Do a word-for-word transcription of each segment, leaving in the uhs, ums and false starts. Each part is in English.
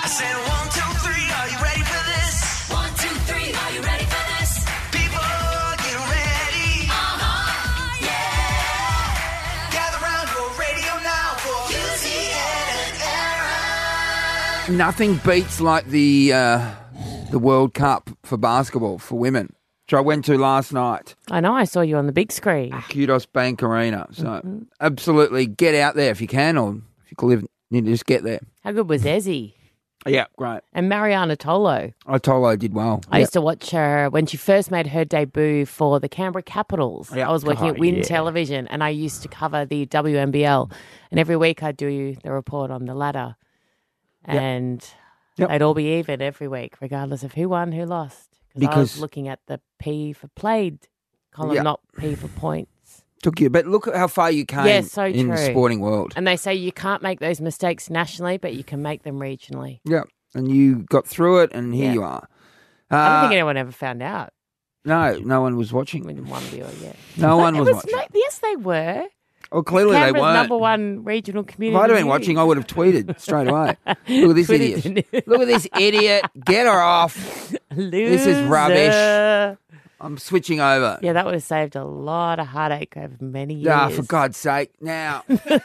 I said one, two, three, are you ready for this? One, two, three, are you ready for this? People, get ready. Uh-huh, yeah. Gather round your radio now for Yuzi and Aaron. Nothing beats like the uh, the World Cup for basketball for women, which I went to last night. I know, I saw you on the big screen. Kudos Bank Arena. So Mm-hmm. absolutely get out there if you can, or if you can live, you need to just get there. How good was Ezzy? Yeah, great. And Mariana Tolo. I told her I did well. I Yep. used to watch her when she first made her debut for the Canberra Capitals. Yeah. I was working Oh, at Win yeah. Television and I used to cover the W N B L. And every week I'd do the report on the ladder. Yep. And Yep. they'd all be even every week, regardless of who won, who lost. I Because- was looking at the P for played column, Yeah. not P for points. Took you, but look at how far you came Yeah, so in the true. sporting world. And they say you can't make those mistakes nationally, but you can make them regionally. Yeah, and you got through it, and here Yeah. you are. I don't Uh, think anyone ever found out. no, no one was I watching. mean, one viewer, yeah. No one It was, watching. no- yes, they were. Well, clearly they Canberra's weren't. number one regional community. If I'd have been news. watching, I would have tweeted straight away. Look at this Tweeted, idiot. didn't you? Look at this idiot. Get her off. This is rubbish. Loser. I'm switching over. Yeah, that would have saved a lot of heartache over many years. Ah, for God's sake. Now.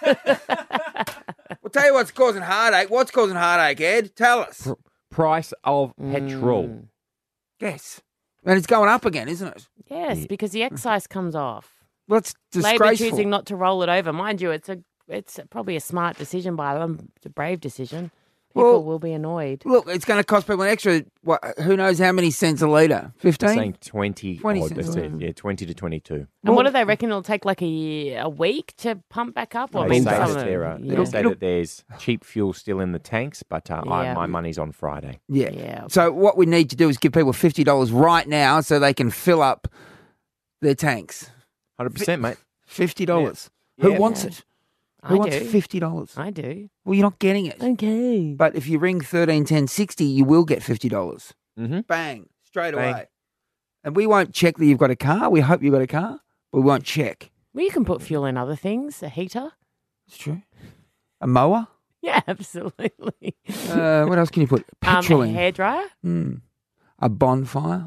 We'll tell you what's causing heartache. What's causing heartache, Ed? Tell us. Price of Mm. petrol. Yes. And it's going up again, isn't it? Yes, because the excise comes off. Well, it's Labor disgraceful. choosing not to roll it over. Mind you, it's a it's probably a smart decision by them. It's a brave decision. People Well- will be annoyed. Look, it's going to cost people an extra, what, who knows how many cents a litre? fifteen? Saying twenty, twenty odd, cents. it said. Yeah, twenty to twenty-two. And what do they reckon it'll take like a, a week to pump back up? Or They maybe say, some that, of- Sarah, yeah. they say that there's cheap fuel still in the tanks, but uh, I, Yeah. my money's on Friday. Yeah. Yeah. So what we need to do is give people fifty dollars right now so they can fill up their tanks. one hundred percent, mate. fifty dollars. Yeah. Who Yeah. wants it? Who I wants do. fifty dollars? I do. Well, you're not getting it. Okay. But if you ring thirteen ten sixty, you will get fifty dollars. Mm-hmm. Bang. Straight Bang. away. And we won't check that you've got a car. We hope you've got a car. But we won't check. Well, you can put fuel in other things. A heater. It's true. A mower? Yeah, absolutely. Uh, what else can you put? Um, Petrol a in. hairdryer. Hmm. A bonfire?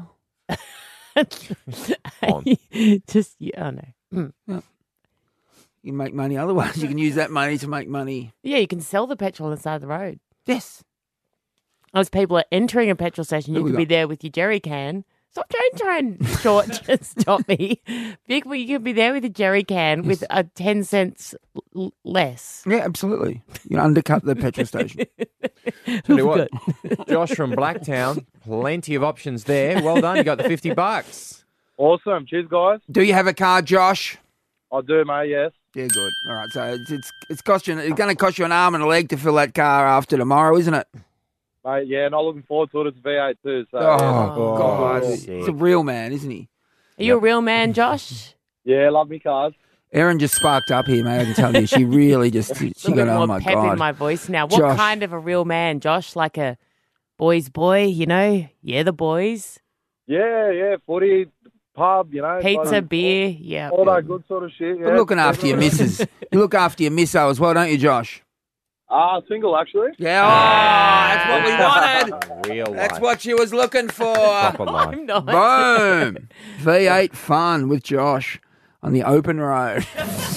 On. Just, yeah, I know. Mm. You can make money otherwise. You can use that money to make money. Yeah, you can sell the petrol on the side of the road. Yes. As people are entering a petrol station, you Who we could be got? there with your jerry can. Stop trying, trying short, just stop me. People, you could be there with a jerry can with a ten cents l- less. Yeah, absolutely. You can undercut the petrol station. Tell you what, Josh from Blacktown, plenty of options there. Well done. You got the fifty bucks. Awesome. Cheers, guys. Do you have a car, Josh? I do, mate, yes. Yeah, good. All right, so it's it's, it's cost you. It's going to cost you an arm and a leg to fill that car after tomorrow, isn't it? Mate, yeah, not looking forward to it. It's V eight too. So, Oh, yeah. Oh, God, sick. he's a real man, isn't he? Are you a real man, Josh? yeah, love me cars. Erin just sparked up here, mate. I can tell you, she really just she Little got bit oh more my pep God. in my voice now. What Josh. kind of a real man, Josh? Like a boy's boy, you know? Yeah, the boys. Yeah, yeah, footy, pub, you know. Pizza, so- beer. Yeah. All that good sort of shit. Yeah. But looking after your missus, you look after your misso as well, don't you, Josh? Ah, single actually. Yeah, oh, that's what we wanted. Real That's life. what she was looking for. Proper life. I'm not. Boom. V eight fun with Josh on the open road.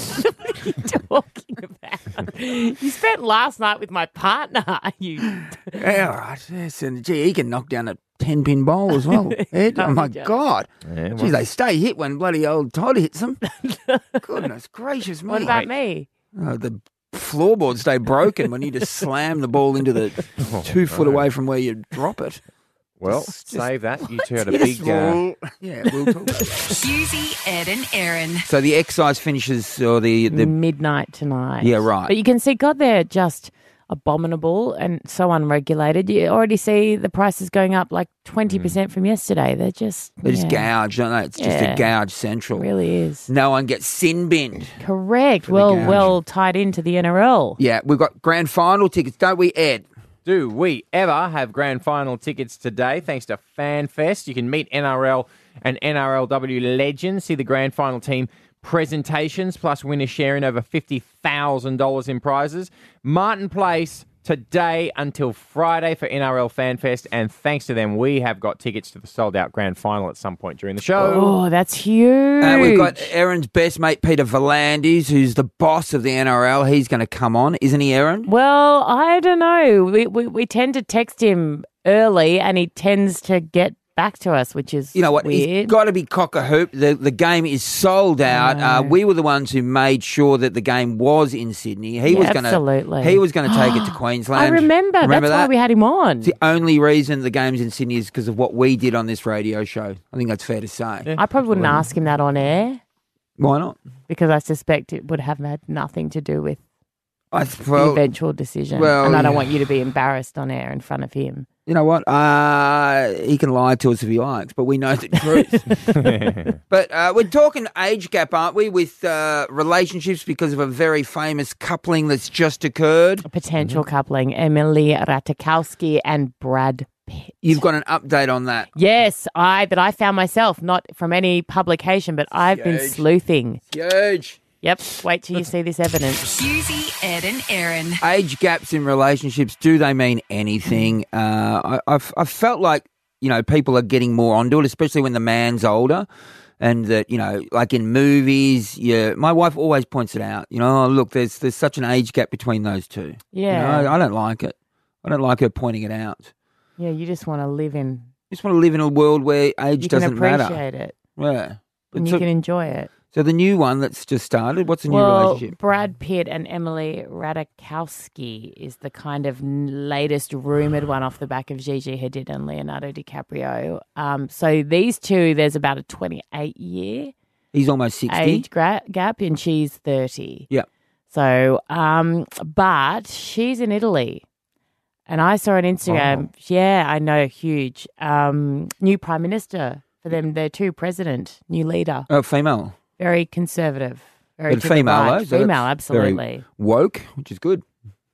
Talking about. You spent last night with my partner. You. Yeah, all right. Yes, and gee, he can knock down a ten-pin bowl as well. Ed, oh, my Josh. God. Yeah, Gee, well, they stay hit when bloody old Todd hits them. Goodness gracious me. What about me? Oh, the floorboards stay broken when you just slam the ball into the two foot away from where you drop it. well Just- save that. You two had a Yes, big... Uh, well, yeah, we'll talk about it. Husey, Ed and Aaron. So the excise finishes, or the, the Midnight tonight. Yeah, right. But you can see, God, they're just abominable and so unregulated. You already see the prices going up like twenty percent from yesterday. They're just. they just yeah, gouge, don't they? It's just Yeah. a gouge central. It really is. No one gets sin binned. Correct. the Well, gouge. well tied into the N R L. Yeah, we've got grand final tickets, don't we, Ed? Do we ever have grand final tickets today? Thanks to FanFest. You can meet N R L and N R L W legends, see the grand final team presentations, plus winners sharing over fifty thousand dollars in prizes. Martin Place today until Friday for N R L FanFest, and thanks to them, we have got tickets to the sold-out grand final at some point during the show. Oh, that's huge. Uh, we've got Aaron's best mate, Peter Volandis, who's the boss of the N R L. He's going to come on, isn't he, Aaron? Well, I don't know. We, we we tend to text him early, and he tends to get back to us, which is You know what? weird. He's got to be cock-a-hoop. The the game is sold out. Uh, we were the ones who made sure that the game was in Sydney. He Yeah, was going to absolutely. He was going to take it to Queensland. I remember. Remember That's that? why we had him on. It's the only reason the game's in Sydney is because of what we did on this radio show. I think that's fair to say. I probably wouldn't ask him that on air Why not? because I suspect it would have had nothing to do with I the well, eventual decision. well, and I don't yeah. want you to be embarrassed on air in front of him. you know what? Uh, he can lie to us if he likes, but we know the truth. But uh, we're talking age gap, aren't we, with uh, relationships because of a very famous coupling that's just occurred. A potential coupling, Emily Ratajkowski and Brad Pitt. You've got an update on that. Yes, I that I found myself, not from any publication, but I've been Huge. sleuthing. Huge. Yep, wait till you see this evidence. Husey, Ed and Aaron. Age gaps in relationships, do they mean anything? Uh, I, I've, I've felt like, you know, people are getting more onto it, especially when the man's older. And that, you know, like in movies, yeah, my wife always points it out. You know, oh, look, there's there's such an age gap between those two. Yeah. You know, I, I don't like it. I don't like her pointing it out. Yeah, you just want to live in. I just want to live in a world where age You can doesn't matter. appreciate it Yeah. But and so, you can enjoy it. so the new one that's just started, what's the new Well, relationship? Brad Pitt and Emily Ratajkowski is the kind of n- latest rumored one off the back of Gigi Hadid and Leonardo DiCaprio. Um, so these two, there's about a twenty-eight year He's almost sixty. age gra- gap, and she's thirty. Yeah. So, um, but she's in Italy. And I saw on Instagram, yeah, I know, huge. Um, new prime minister for them, their two president, new leader, Oh, female. very conservative, very But to the female, right. though. so female, that's very absolutely. woke, which is good.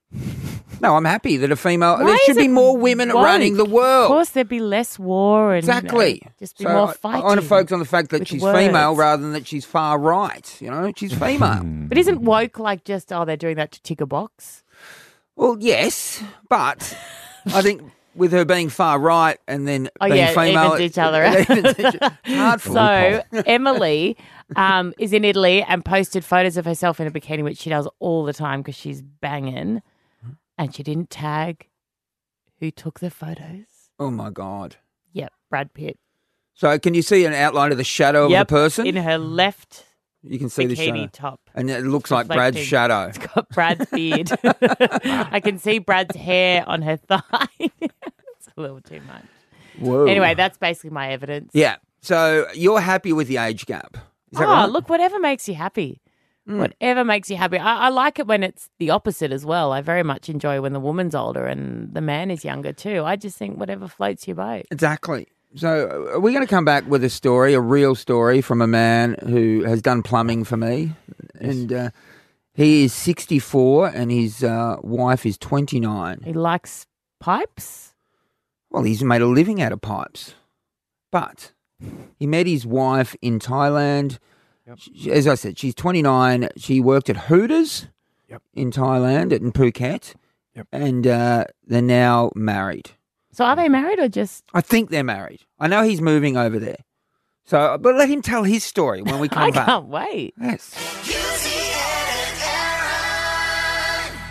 No, I'm happy that a female. Why there should is be it more women woke? running the Of world. course, there'd be less war and Exactly. uh, just be So more I- fighting. I, want to focus on the fact that with she's words. female rather than that she's far right. You know, she's female. But isn't woke like just oh they're doing that to tick a box? Well, yes, but I think with her being far right and then Oh, being yeah, it female, evens each other it- out. it evens each- it's hard for So Emily um, is in Italy and posted photos of herself in a bikini, which she does all the time because she's banging, and she didn't tag who took the photos. Oh my god! Yep, Brad Pitt. So can you see an outline of the shadow Yep, of the person? in her left you can see the shadow, bikini top. and it looks like Brad's reflecting. shadow. It's got Brad's beard. I can see Brad's hair on her thigh. It's a little too much. Whoa. Anyway, that's basically my evidence. Yeah. So you're happy with the age gap? Is that oh, right? look, whatever makes you happy. Hmm. Whatever makes you happy. I, I like it when it's the opposite as well. I very much enjoy when the woman's older and the man is younger too. I just think whatever floats your boat. Exactly. So are we going to come back with a story, a real story from a man who has done plumbing for me, and uh, he is sixty-four and his uh, wife is twenty-nine. He likes pipes. Well, he's made a living out of pipes, but he met his wife in Thailand. She- as I said, she's twenty-nine. She worked at Hooters Yep. in Thailand, in Phuket, Yep. and uh, they're now married. So are they married or just? I think they're married. I know he's moving over there. So, but let him tell his story when we come I back. can't wait. Yes. Husey, Ed and Aaron.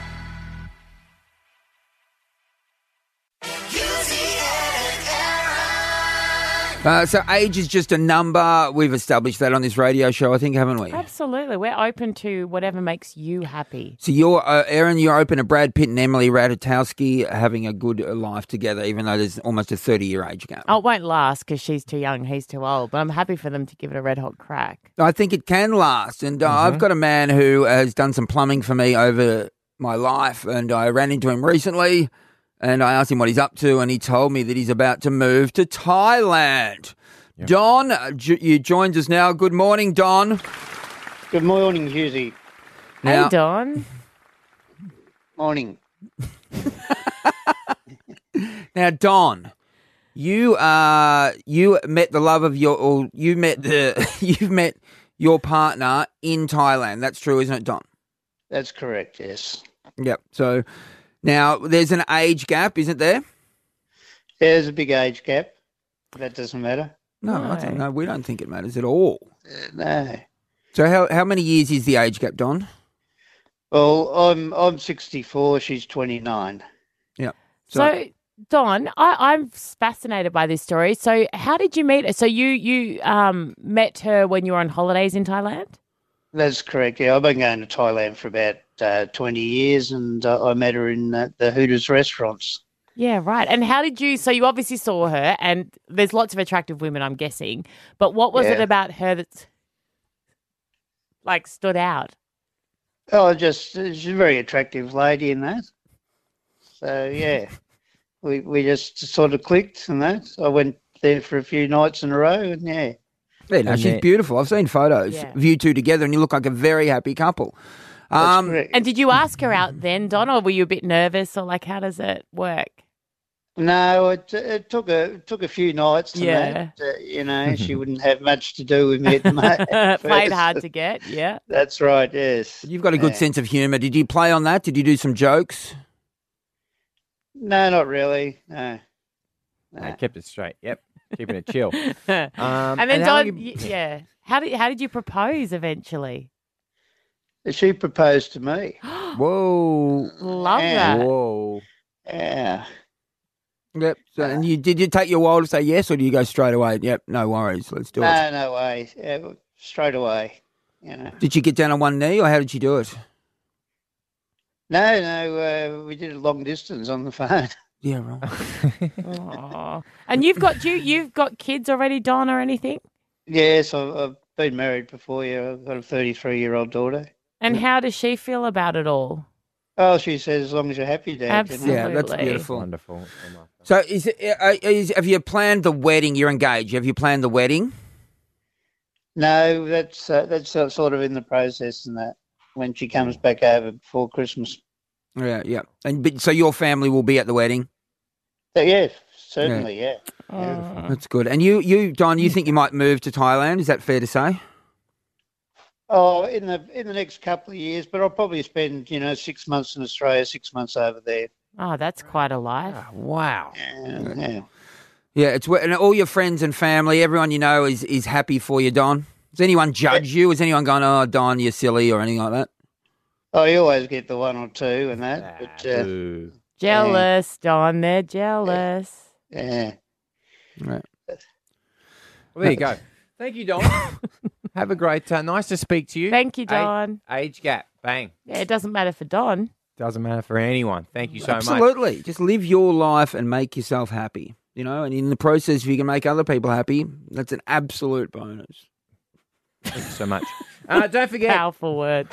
Husey, Ed and Aaron. Uh, so age is just a number. We've established that on this radio show, I think, haven't we? Absolutely. We're open to whatever makes you happy. So you're, uh, Aaron, you're open to Brad Pitt and Emily Ratajkowski having a good uh, life together, even though there's almost a thirty-year age gap. Oh, it won't last because she's too young, he's too old. But I'm happy for them to give it a red hot crack. I think it can last. And uh, Mm-hmm. I've got a man who has done some plumbing for me over my life, and I ran into him recently, and I asked him what he's up to, and he told me that he's about to move to Thailand. Don, uh, j- you joined us now. Good morning, Don. Good morning, Husey. Now, Hey, Don. Morning. now, Don, you uh, you met the love of your, or you met the, you've met your partner in Thailand. That's true, isn't it, Don? That's correct, yes. Yep. So Now, there's an age gap, isn't there? There's a big age gap. That doesn't matter. No, I don't know. We don't think it matters at all. Uh, no. So how how many years is the age gap, Don? Well, I'm I'm sixty-four. She's twenty-nine. Yeah. So, Don, I, I'm fascinated by this story. So, how did you meet her? So, you you um, met her when you were on holidays in Thailand? That's correct. Yeah, I've been going to Thailand for about uh, twenty years, and uh, I met her in uh, the Hooters restaurants. Yeah, right. And how did you? So, you obviously saw her, and there's lots of attractive women, I'm guessing. But what was Yeah. it about her that like stood out? Oh, just she's a very attractive lady in that. So yeah, we we just sort of clicked and that. I went there for a few nights in a row, and yeah. Yeah, no, And she's then- beautiful. I've seen photos Yeah. of you two together, and you look like a very happy couple. That's Um, correct. And did you ask her out then, Don, or were you a bit nervous, or like how does it work? No, it, it took a it took a few nights. And Yeah. that, uh, you know, she wouldn't have much to do with me at the moment. Played hard to get, yeah. That's right. Yes. you've got a good Yeah. sense of humour. Did you play on that? Did you do some jokes? No, not really. No. I kept it straight. Yep. Keeping it chill. Um, and then how long Don, you- y- yeah. How did how did you propose eventually? She proposed to me. Whoa. Love Yeah. that. Whoa. Yeah. Yep. So, and you did you take your while to say yes, or do you go straight away? Yep. No worries. Let's do it. No, no way. Yeah, straight away. You know. Did you get down on one knee, or how did you do it? No, no. Uh, we did a long distance on the phone. Yeah, right. Aw. And you've got you you've got kids already, Don, or anything? Yes, I've, I've been married before. Yeah, I've got a thirty-three-year-old daughter. And how does she feel about it all? Oh, she says as long as you're happy, Dad. you know. Absolutely. Yeah, that's beautiful. Wonderful. So, is, it, uh, is have you planned the wedding? You're engaged. Have you planned the wedding? No, that's uh, that's uh, sort of in the process, and that when she comes back over before Christmas. Yeah, yeah. And but, so your family will be at the wedding. So, yeah, certainly, yeah. Aw. That's good. And you, you, Don, you think you might move to Thailand? Is that fair to say? Oh, in the in the next couple of years, but I'll probably spend you know six months in Australia, six months over there. Oh, that's quite a life. Wow. Yeah, yeah. Yeah, it's where- and all your friends and family, everyone you know is is happy for you, Don. Does anyone judge you? Is anyone going, "Oh, Don, you're silly," or anything like that? Oh, you always get the one or two and that, but uh, Boo. Jealous, Don. They're jealous. yeah. Right. Well, there you go. Thank you, Don. Have a great uh, nice to speak to you. Thank you, Age- Don. Age gap. Bang. Yeah, it doesn't matter for Don. Doesn't matter for anyone. Thank you so much. Absolutely. Just live your life and make yourself happy. You know, and in the process, if you can make other people happy, that's an absolute bonus. Thank you so much. Uh, don't forget. Powerful words.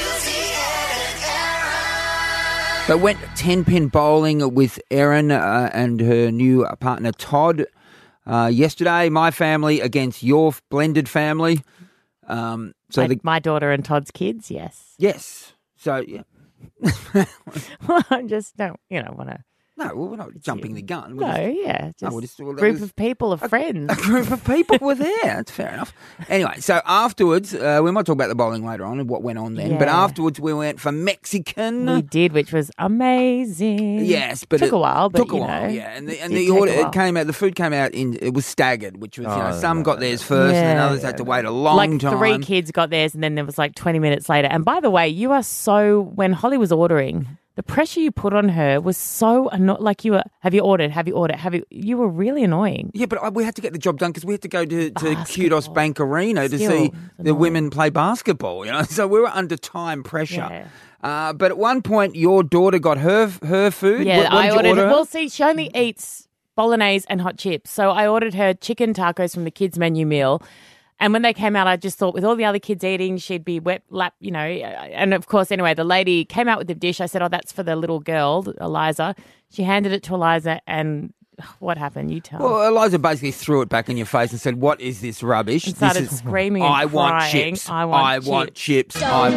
So went ten-pin bowling with Erin uh, and her new partner Todd uh, yesterday. My family against your blended family. Um, so my, the my daughter and Todd's kids, yes. yes. So yeah. Well, I just don't, you know, want to. No, well, we're not jumping the gun. We're No, just- yeah, just No, we're just- well, that group was- of people, of friends. a group of people were there. That's fair enough. Anyway, so afterwards, uh, we might talk about the bowling later on and what went on then. But Yeah. afterwards, we went for Mexican. We did, which was amazing. Yes, but took it a while. But took a you while, know, yeah. And the and did the take a order while. it came out. The food came out in it was staggered, which was you know Oh, some no, got no, theirs no. first, and then Yeah. others had to wait a long like time. three kids got theirs, and then there was like twenty minutes later. And by the way, you are so when Holly was ordering, the pressure you put on her was so annoying. Like you were, have you ordered? Have you ordered? Have you? You were really annoying. Yeah, but I- we had to get the job done because we had to go to, to Basketball. Kudos Bank Arena to Still, see it's the annoying. women play basketball. You know, so we were under time pressure. Yeah. Uh, but at one point, your daughter got her her food. Yeah, what, what I did you ordered. order? Well, see, she only eats bolognese and hot chips, so I ordered her chicken tacos from the kids' menu meal. And when they came out, I just thought with all the other kids eating, she'd be wet lap, you know. And of course, anyway, the lady came out with the dish. I said, "Oh, that's for the little girl, Eliza." She handed it to Eliza, and what happened? You tell. Well, Eliza basically threw it back in your face and said, "What is this rubbish?" And started this is, screaming and I want crying. chips. I want I want chips." chips. I...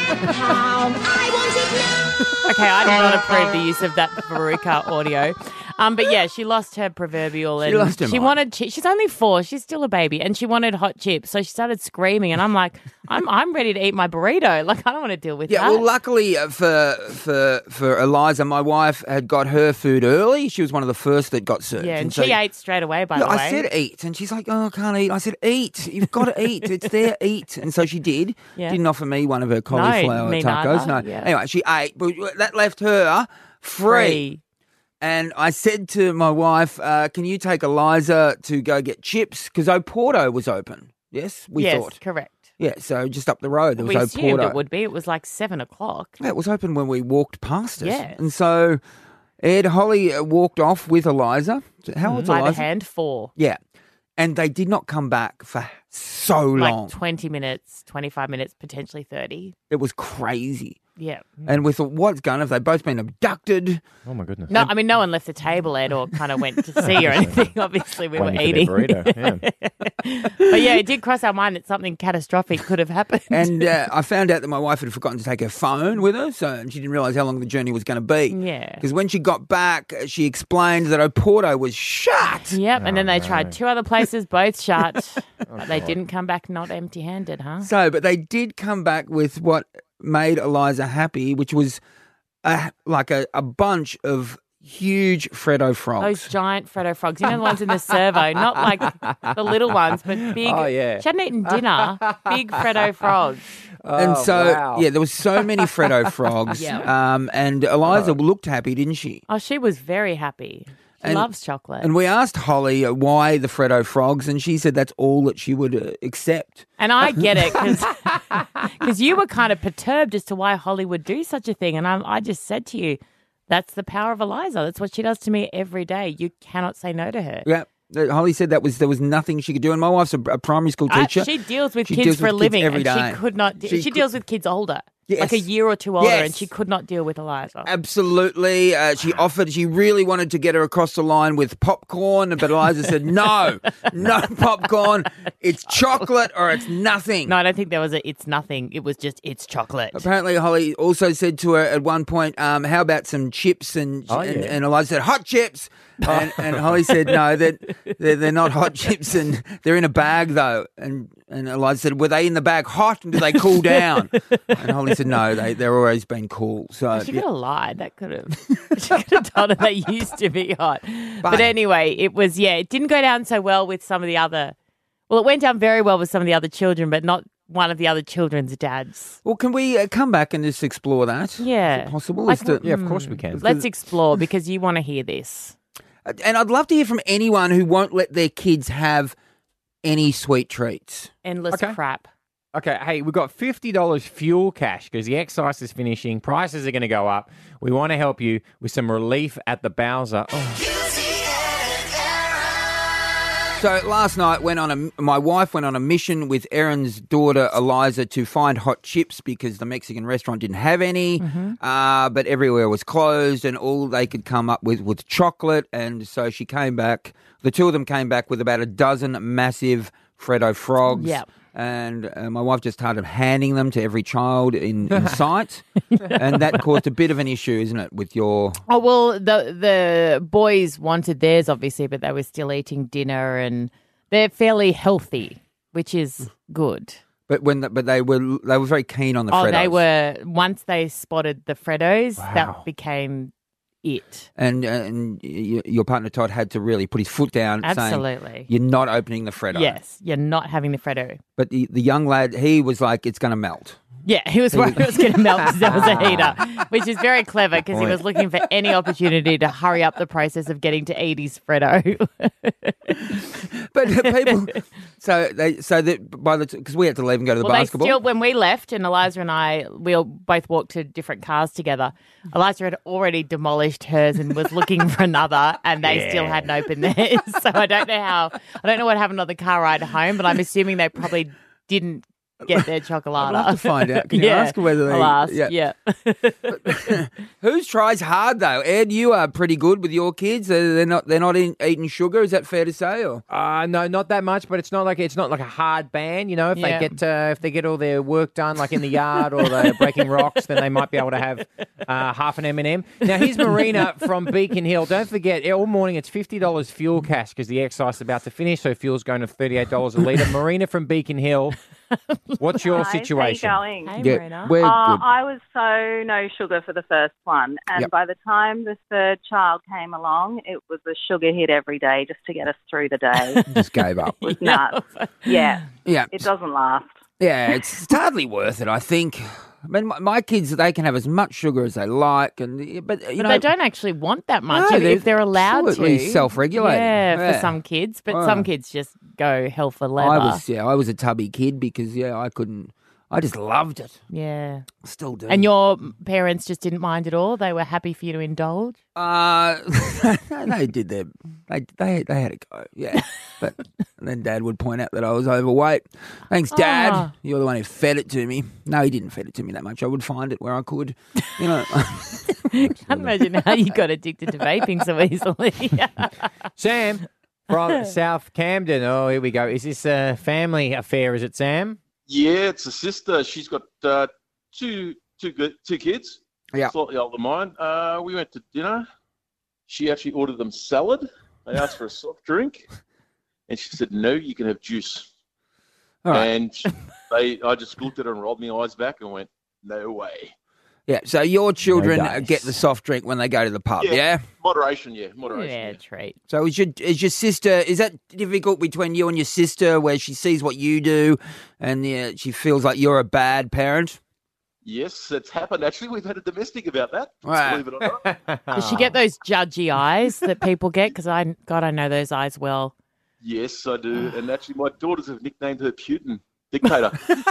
Okay, I did not approve the use of that Veruca audio. Um, but yeah, she lost her proverbial, and She lost her she mind. wanted. Chi- she's only four. She's still a baby, and she wanted hot chips. So she started screaming, and I'm like, I'm I'm ready to eat my burrito. Like I don't want to deal with Yeah, that. well, luckily uh, for for for Eliza, my wife had got her food early. She was one of the first that got served. yeah, and so- she ate straight away. By Yeah, the way, I said eat, and she's like, "Oh, I can't eat." I said, "Eat. You've got to eat. It's there. Eat." And so she did. Yeah. Didn't offer me one of her cauliflower me tacos. neither, No. yeah. Anyway, she ate, but that left her free. free. And I said to my wife, uh, "Can you take Eliza to go get chips? Because Oporto was open." Yes, we yes, thought. correct. Yeah, so just up the road there was We assumed Oporto. it would be. It was like seven o'clock. Yeah, it was open when we walked past it. Yeah. And so Ed Holly uh, walked off with Eliza. How old's By the Eliza? hand, four. Yeah. And they did not come back for so long. Like twenty minutes, twenty-five minutes, potentially thirty. It was crazy. Yeah. And we thought, what's going on? Have they both been abducted? Oh, my goodness. No, I mean, no one left the table, Ed, or kind of went to see or anything. Obviously, we Waiting were for their eating. burrito, yeah. But yeah, it did cross our mind that something catastrophic could have happened. And uh, I found out that my wife had forgotten to take her phone with her, so and she didn't realise how long the journey was going to be. Yeah. Because when she got back, uh, she explained that Oporto was shut. Yep, and then they no. tried two other places, both shut. Oh, but they didn't come back not empty-handed, huh? So, but they did come back with what made Eliza happy, which was a, like a, a bunch of huge Freddo frogs. Those giant Freddo frogs. You know the ones in the servo, not like the little ones, but big. Oh, yeah. She hadn't eaten dinner. Big Freddo frogs. and Oh, so, wow. yeah, there was so many Freddo frogs. Yeah. Um, and Eliza looked happy, didn't she? Oh, she was very happy. She And- loves chocolate. And we asked Holly uh, why the Freddo frogs, and she said that's all that she would uh, accept. And I get it because you were kind of perturbed as to why Holly would do such a thing. And I, I just said to you, that's the power of Eliza. That's what she does to me every day. You cannot say no to her. Yeah. Uh, Holly said that was there was nothing she could do, and my wife's a, a primary school Uh, teacher. she deals with She kids deals for a with kids living, every and day. she could not. De- She she could- deals with kids older, Yes. like a year or two older, and Yes. she could not deal with Eliza. Absolutely. Uh, she offered, she really wanted to get her across the line with popcorn, but Eliza said, no, no popcorn. It's chocolate or it's nothing. No, I don't think there was a. It's nothing. It was just it's chocolate. Apparently, Holly also said to her at one point, um, how about some chips? And, Oh, and, yeah. and Eliza said, hot chips. And, and Holly said, no, that they're, they're not hot chips, and they're in a bag, though. And and Eliza said, were they in the bag hot, and do they cool down? And Holly said, no, they, they're always been cool. So She yeah. could have lied. That could have. She could have told her they used to be hot. But, But- anyway, it was yeah. It didn't go down so well with some of the other. Well, it went down very well with some of the other children, but not one of the other children's dads. Well, can we uh, come back and just explore that? Yeah. Is it possible? Like, Is to- Yeah, of course we can. Let's explore because you want to hear this. And I'd love to hear from anyone who won't let their kids have any sweet treats. Endless Okay. crap. Okay, hey, we've got fifty dollars fuel cash because the excise is finishing. Prices are going to go up. We want to help you with some relief at the Bowser. Oh, So last night, went on a, my wife went on a mission with Erin's daughter Eliza to find hot chips because the Mexican restaurant didn't have any, uh, but everywhere was closed, and all they could come up with was chocolate. And so she came back. The two of them came back with about a dozen massive Freddo frogs. Yep. And uh, my wife just started handing them to every child in, in sight, and that caused a bit of an issue, isn't it, with your... Oh well, the the boys wanted theirs obviously, but they were still eating dinner, and they're fairly healthy, which is good. But when the, but they were they were very keen on the Oh, Freddos. they were once they spotted the Freddos, Wow. that became it. And and y- your partner Todd had to really put his foot down, saying Absolutely. you're not opening the Freddo. Yes, you're not having the Freddo. But the, the young lad, he was like, it's going to melt. Yeah, he was worried it was going to melt because there was a heater, which is very clever because he was looking for any opportunity to hurry up the process of getting to eat his Freddo. But people, so they so that by the because we had to leave and go to the Well, they basketball. still, when we left, and Eliza and I, we all both walked to different cars together. Eliza had already demolished hers and was looking for another, and they still hadn't opened theirs. So I don't know how, I don't know what happened on the car ride home, but I'm assuming they probably didn't get their chocolate. I'd love to find out. Can you yeah. ask whether they... I'll ask, yeah. yeah. Whose tries hard, though? Ed, you are pretty good with your kids. They're they're not They're not in, eating sugar. Is that fair to say? Or Uh, no, not that much, but it's not like it's not like a hard ban. You know, if Yeah. they get uh, if they get all their work done, like in the yard, or they're breaking rocks, then they might be able to have uh, half an M and M. Now, here's Marina from Beacon Hill. Don't forget, all morning it's fifty dollars fuel cash because the excise is about to finish, so fuel's going to thirty-eight dollars a litre. Marina from Beacon Hill, what's your Hi, situation? How you going? Hey, Marina. we're Uh, good. I was so no sugar for the first one, and Yep. by the time the third child came along, it was a sugar hit every day just to get us through the day. Just gave up. It was nuts. Yeah, Yeah, it doesn't last. yeah, it's, it's hardly worth it. I think. I mean, my, my kids, they can have as much sugar as they like, and but you But know they don't actually want that much No, if, they're if they're allowed absolutely to. self-regulating. Yeah, Yeah. for some kids, but Oh. some kids just go hell for leather. I was yeah, I was a tubby kid because yeah, I couldn't. I just loved it. Yeah. Still do. And your parents just didn't mind at all? They were happy for you to indulge? Uh, they did their, they, they, they had a go, yeah. But then Dad would point out that I was overweight. Thanks, Dad. Ah. You're the one who fed it to me. No, he didn't feed it to me that much. I would find it where I could, you know. Can't imagine how you got addicted to vaping so easily. Sam from South Camden. Oh, here we go. Is this a family affair? Is it, Sam? Yeah, it's a sister. She's got uh, two two good two kids. Yeah. Slightly older than mine. Uh, we went to dinner. She actually ordered them salad. They asked for a soft drink, and she said, "No, you can have juice." All right. And they, I just looked at her and rolled my eyes back and went, "No way." Yeah, so your children No uh, dice. get the soft drink when they go to the pub, yeah? Yeah. Moderation, yeah, moderation. yeah, Yeah. treat. So is your, is your sister, is that difficult between you and your sister where she sees what you do and yeah, she feels like you're a bad parent? Yes, it's happened. Actually, we've had a domestic about that. Right. Believe it or not. Does she get those judgy eyes that people get? Because I, God, I know those eyes well. Yes, I do. And actually, my daughters have nicknamed her Putin, dictator.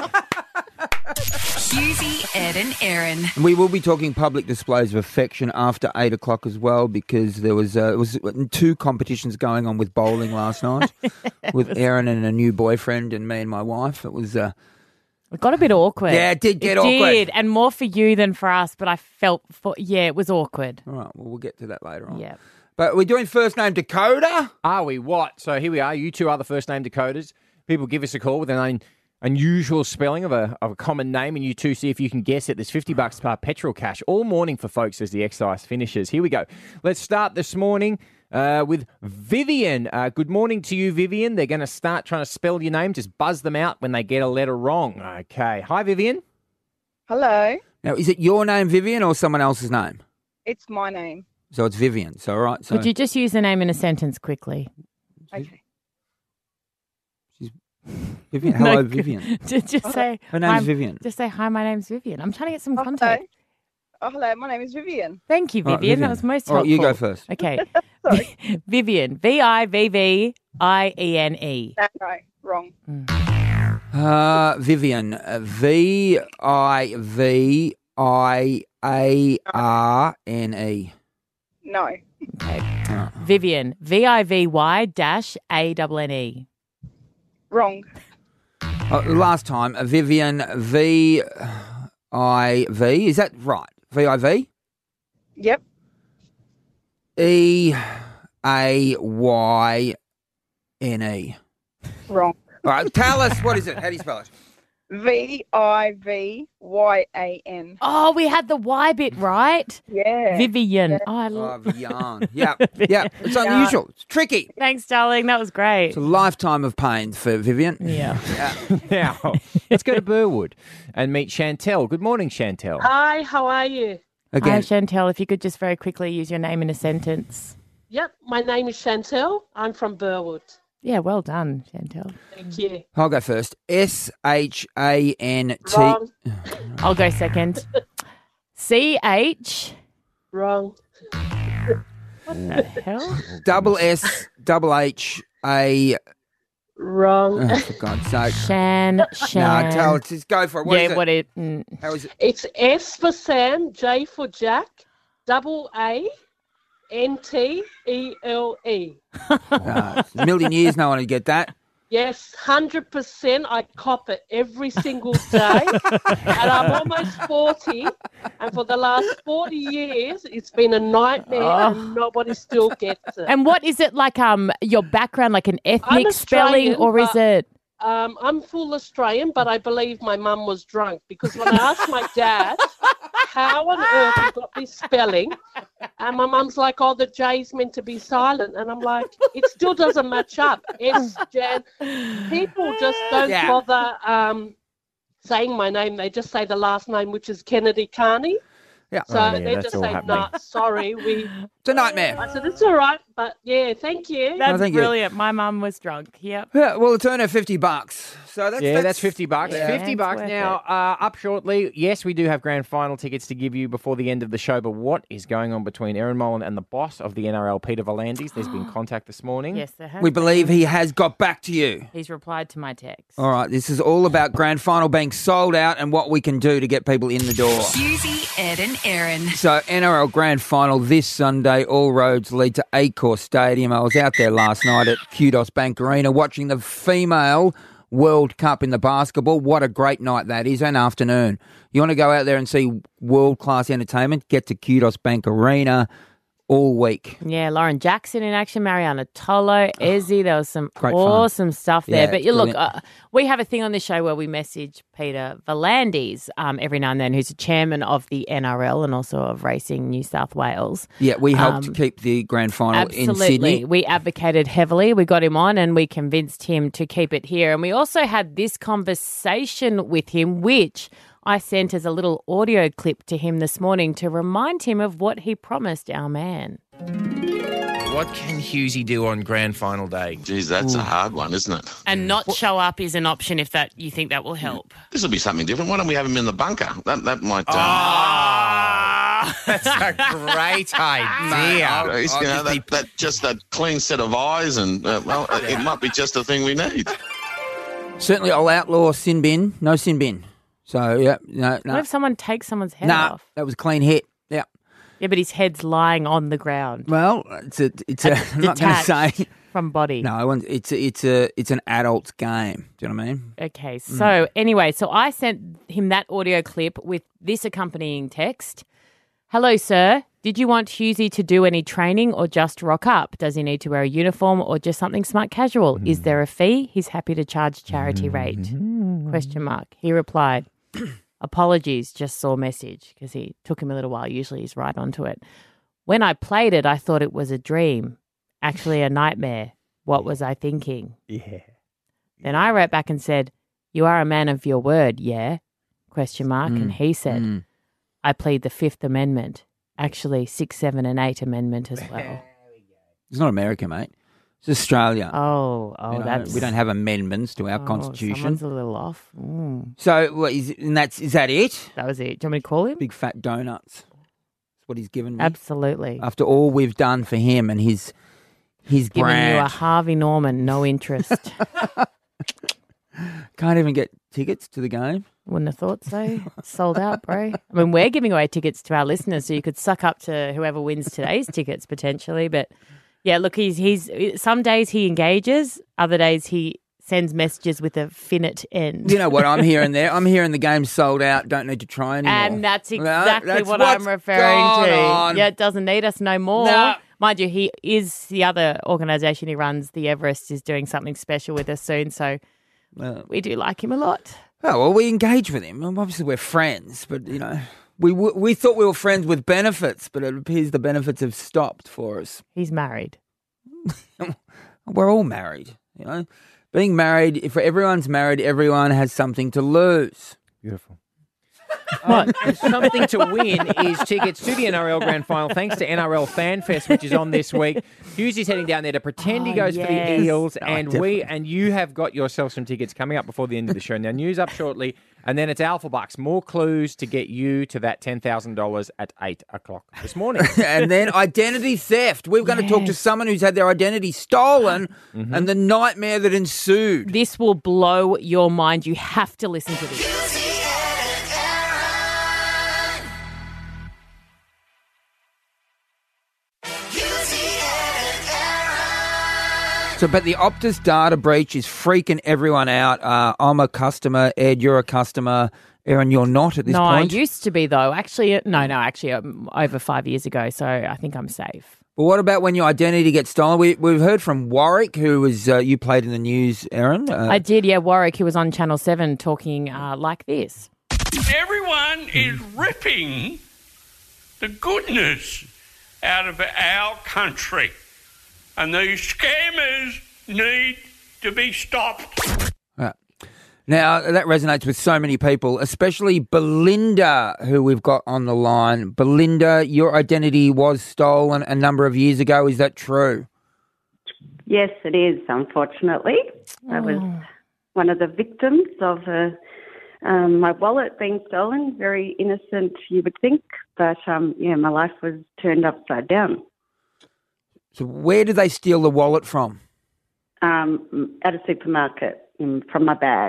Husey, Ed and Erin. We will be talking public displays of affection after eight o'clock as well because there was uh, it was two competitions going on with bowling last night with Erin and a new boyfriend and me and my wife. It was uh, It got a bit awkward. Yeah, it did get it awkward. did, and more for you than for us, but I felt, for yeah, it was awkward. all right. Well, we'll get to that later on. Yeah. But we're doing first name Dakota. Are we? What? So here we are. You two are the first name Dakotas. People give us a call with an un- unusual spelling of a of a common name, and you two see if you can guess it. There's fifty bucks per petrol cash all morning for folks as the exercise finishes. Here we go. Let's start this morning uh, with Vivian. Uh, good morning to you, Vivian. They're going to start trying to spell your name. Just buzz them out when they get a letter wrong. Okay. Hi, Vivian. Hello, Now, is it your name, Vivian, or someone else's name? it's my name. So it's Vivian. So all right. So Could you just use the name in a sentence quickly? Okay. Vivian. Hello, No, Vivian. Just, just say Her name's hi, Vivian. Just say hi. My name's Vivian. I'm trying to get some Oh, context. hello. Oh, hello. My name is Vivian. Thank you, All right, Vivian. That was most All right, helpful. you go first. Okay, Vivian. V I V V I E N E. No, no, wrong. Uh, Vivian. uh, V I V I A R N E. No, Okay. Vivian. V I V Y dash A N N E. wrong. Uh, last time, uh, Vivian. V I V. Is that right? V I V Yep. E A Y N E. Wrong. All right, tell us what is it? How do you spell it? V I V Y A N. Oh, we had the Y bit right. Yeah. Vivian. Oh, I Oh, love. Vivian. Yeah, yeah. It's unusual. It's tricky. Thanks, darling. That was great. It's a lifetime of pain for Vivian. Yeah. Now, let's go to Burwood and meet Chantel. Good morning, Chantel. Hi, how are you? Hi, Again, Chantel. If you could just very quickly use your name in a sentence. Yep, my name is Chantel. I'm from Burwood. Yeah, well done, Chantel. Thank you. I'll go first. S H A N T. Wrong. I'll go second. C H. Wrong. What the hell? Double S, double H, A. Wrong. Oh, for God's sake. Shan. No, Shan. tell it. Just go for it. What is yeah, it? what it? Mm. How is it? It's S for Sam, J for Jack, double A, N T E L E. Uh, a million years, no one would get that. Yes, one hundred percent. I cop it every single day. And I'm almost forty. And for the last forty years, it's been a nightmare Oh. and nobody still gets it. And what is it like? Um, your background, like an I'm ethnic spelling, Australian, or is but- it? Um, I'm full Australian, but I believe my mum was drunk because when I asked my dad how on earth he got this spelling, and my mum's like, oh, the J's meant to be silent. And I'm like, it still doesn't match up. S, Jan. People just don't Yeah. bother um, saying my name. They just say the last name, which is Kennedy Carney. Yeah. So Oh, yeah, they that's just all say, happening. no, sorry, we... It's a nightmare. I said, it's all right, but yeah, thank you. That's thank you. brilliant. My mum was drunk. Yep. Yeah, well, it's earned her fifty bucks. So that's yeah, that's fifty bucks. Yeah, fifty it's bucks worth now. Uh, up shortly. Yes, we do have grand final tickets to give you before the end of the show. But what is going on between Aaron Mullen and the boss of the N R L, Peter Volandis? There's been contact this morning. Yes, there has We been. believe he has got back to you. He's replied to my text. All right, this is all about grand final being sold out and what we can do to get people in the door. Husey, Ed and Aaron. So N R L Grand Final this Sunday, all roads lead to Accor Stadium. I was out there last night at Kudos Bank Arena watching the female World Cup in the basketball. What a great night that is, an afternoon. You want to go out there and see world-class entertainment, get to Kudos Bank Arena all week. Yeah, Lauren Jackson in action, Mariana Tolo, Ezzy. There was some Great fun. awesome stuff there. Yeah, but you look, brilliant. uh, we have a thing on this show where we message Peter Volandis um, every now and then, who's a chairman of the N R L and also of Racing New South Wales. Yeah, we helped Um, keep the grand final Absolutely. in Sydney. We advocated heavily. We got him on and we convinced him to keep it here. And we also had this conversation with him, which I sent as a little audio clip to him this morning to remind him of what he promised our man. What can Husey do on grand final day? Geez, that's a hard one, isn't it? And not show up is an option if that you think that will help. This will be something different. Why don't we have him in the bunker? That that might. Uh, Ah, that's a great idea. He's, you know, that, that just that clean set of eyes, and uh, well, it might be just the thing we need. Certainly, I'll outlaw sin bin. No sin bin. So, yeah, no, no. What if someone takes someone's head Nah, off? that was a clean hit. Yeah. Yeah, but his head's lying on the ground. Well, it's a, it's a, I'm not going to Detached say. from body. No, I want, it's a, it's a, it's an adult's game. Do you know what I mean? Okay, so Mm. anyway, so I sent him that audio clip with this accompanying text. Hello, sir. Did you want Husey to do any training or just rock up? Does he need to wear a uniform or just something smart casual? Is there a fee? He's happy to charge charity rate. Question mark. He replied, apologies, just saw message, because he took him a little while. Usually he's right onto it. When I played it, I thought it was a dream, actually a nightmare. What was I thinking? Yeah. Then I wrote back and said, you are a man of your word, yeah? Question mark. Mm, And he said, mm. I plead the Fifth Amendment. Actually, Six, Seven, and Eight Amendment as well. It's not America, mate. It's Australia. Oh, oh, You know, that's... we don't have amendments to our oh, constitution. Someone's a little off. Mm. So, what is, and that's is that it? That was it. Do you want me to call him? Big fat donuts. That's what he's given me. Absolutely. After all we've done for him and his his Giving brand. you a Harvey Norman, no interest. Can't even get tickets to the game. Wouldn't have thought so. Sold out, bro. I mean, we're giving away tickets to our listeners, so you could suck up to whoever wins today's tickets potentially. But yeah, look, he's he's some days he engages, other days he sends messages with a finite end. You know what I'm hearing there? I'm hearing the game's sold out. Don't need to try anymore. And that's Well, exactly that's what what's I'm referring gone to. on. Yeah, it doesn't need us no more. No. Mind you, he is the other organisation he runs, the Everest, is doing something special with us soon. So Well, we do like him a lot. oh, well, we engage with him. Well, obviously, we're friends, but, you know, we w- we thought we were friends with benefits, but it appears the benefits have stopped for us. He's married. We're all married, you know. Being married, if everyone's married, everyone has something to lose. Beautiful. Um, something to win is tickets to the N R L Grand Final, thanks to N R L Fan Fest, which is on this week. Hughes heading down there to pretend he Oh, goes for the yes. Eels, Oh, and we and you have got yourself some tickets coming up before the end of the show. Now, news up shortly, and then it's Alpha Bucks. More clues to get you to that ten thousand dollars at eight o'clock this morning. And then identity theft. We're going to talk to Yes. someone who's had their identity stolen Mm-hmm. and the nightmare that ensued. This will blow your mind. You have to listen to this. So So, but the Optus data breach is freaking everyone out. Uh, I'm a customer. Ed, you're a customer. Erin, you're not at this no, point. I used to be, though. Actually, no, no, actually, um, over five years ago, so I think I'm safe. But what about when your identity gets stolen? We, we've heard from Warwick, who was uh, you played in the news, Erin. Uh, I did, yeah. Warwick, who was on Channel seven talking uh, like this. Everyone is ripping the goodness out of our country, and these scammers need to be stopped. Right. Now, that resonates with so many people, especially Belinda, who we've got on the line. Belinda, your identity was stolen a number of years ago. Is that true? Yes, it is, unfortunately. I was one of the victims of uh, um, my wallet being stolen. Very innocent, you would think, but um, yeah, my life was turned upside down. So where did they steal the wallet from? Um, at a supermarket, in, from my bag.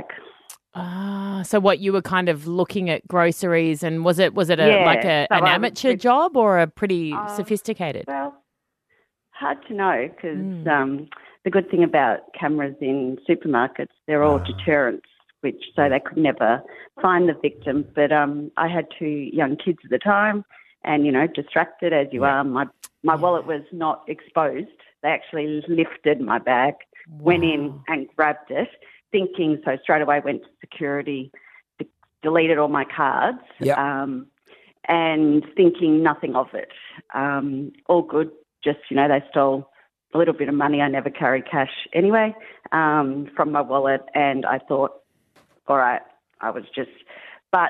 Ah, so what, you were kind of looking at groceries, and was it was it a, Yeah, like a, so an I amateur was- job or a pretty Uh, sophisticated? Well, hard to know because um, the good thing about cameras in supermarkets, they're all deterrents, which so they could never find the victim. But um, I had two young kids at the time, and you know, distracted as you are, my my wallet was not exposed. They actually lifted my bag, went in and grabbed it, thinking so. Straight away went to security, de- deleted all my cards, Yep. um, and thinking nothing of it. Um, all good. Just, you know, they stole a little bit of money. I never carry cash anyway um, from my wallet. And I thought, all right, I was just, but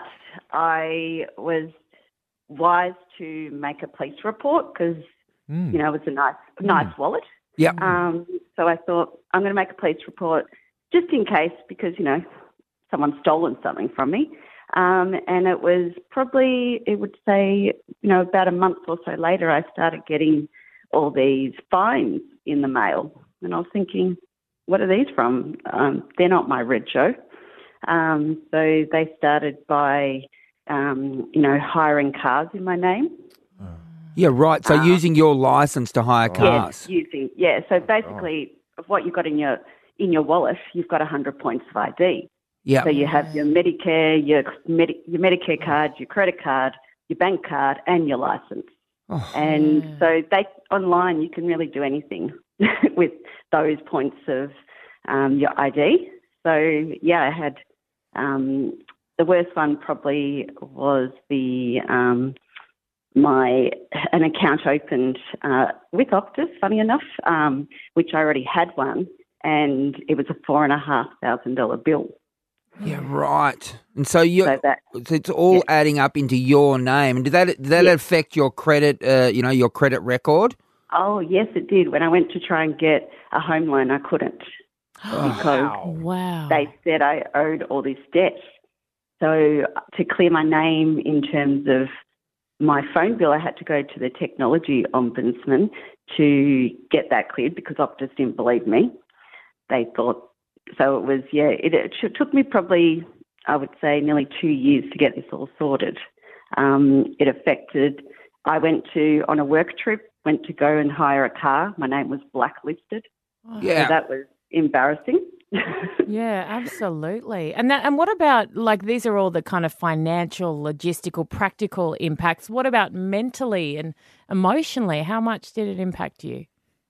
I was wise to make a police report because, Mm. you know, it was a nice, nice wallet. Yeah. Um, so I thought, I'm going to make a police report just in case because, you know, someone's stolen something from me. Um, and it was probably, it would say, you know, about a month or so later, I started getting all these fines in the mail. And I was thinking, what are these from? Um, they're not my red show. Um, so they started by, um, you know, hiring cars in my name. Yeah, right. So using your license to hire cars. Yes, using, yeah. So basically, of what you've got in your in your wallet, you've got one hundred points of I D. Yeah. So you have your Medicare, your, Medi- your Medicare card, your credit card, your bank card, and your license. Oh. And so they online, you can really do anything with those points of um, your I D. So yeah, I had um, the worst one probably was the um, my an account opened uh, with Optus, funny enough, um, which I already had one, and it was a four and a half thousand dollar bill. Yeah, right. And so you, So that- so it's all adding up into your name. And did that did that Yes. affect your credit? Uh, you know, your credit record? Oh yes, it did. When I went to try and get a home loan, I couldn't because wow. they said I owed all this debt. So to clear my name in terms of my phone bill, I had to go to the technology ombudsman to get that cleared because Optus didn't believe me. They thought, so it was, yeah, it, it took me probably, I would say, nearly two years to get this all sorted. Um, it affected, I went to, on a work trip, went to go and hire a car. My name was blacklisted. Yeah. So that was embarrassing. Yeah, absolutely. And that, and what about, like, these are all the kind of financial, logistical, practical impacts. What about mentally and emotionally? How much did it impact you?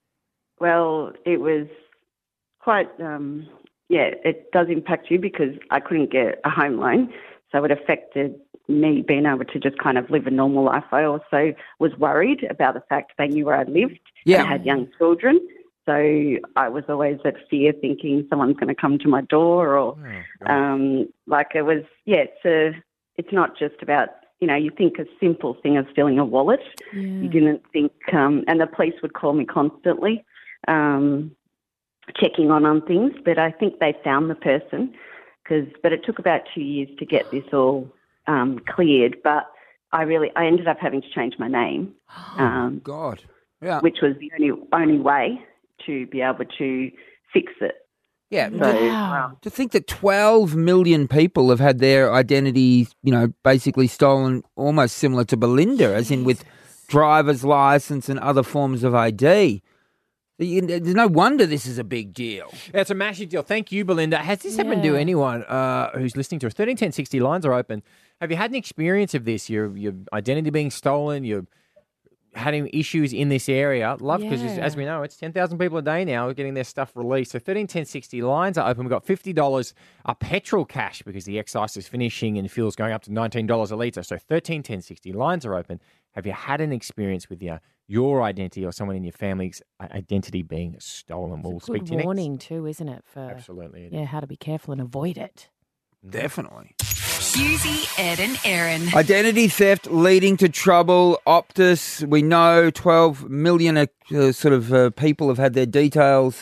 Well, it was quite, um, yeah, it does impact you because I couldn't get a home loan. So it affected me being able to just kind of live a normal life. I also was worried about the fact they knew where I lived. Yeah. I had young children. So I was always at fear thinking someone's going to come to my door or um, like it was, yeah, it's, a, it's not just about, you know, you think a simple thing of stealing a wallet. You didn't think, um, and the police would call me constantly, um, checking on on things, but I think they found the person because, but it took about two years to get this all um, cleared, but I really, I ended up having to change my name. Um, God. Yeah. Which was the only, only way to be able to fix it. Yeah. So, wow. To think that twelve million people have had their identity, you know, basically stolen, almost similar to Belinda, as in with driver's license and other forms of I D. You- There's no wonder this is a big deal. Yeah, it's a massive deal. Thank you, Belinda. Has this happened to Yeah. anyone uh, who's listening to us? thirteen ten sixty lines are open. Have you had an experience of this? Your your identity being stolen? You're having issues in this area? Love, because Yeah. as we know, it's ten thousand people a day now getting their stuff released. So thirteen ten sixty lines are open. We've got fifty dollars a petrol cash because the excise is finishing and fuel's going up to nineteen dollars a litre. So thirteen ten sixty lines are open. Have you had an experience with your your identity or someone in your family's identity being stolen? We'll speak Good to you next. warning too, isn't it? For Absolutely. it yeah, is. how to be careful and avoid it. Definitely. Husey, Ed, and Aaron. Identity theft leading to trouble. Optus, we know twelve million uh, uh, sort of uh, people have had their details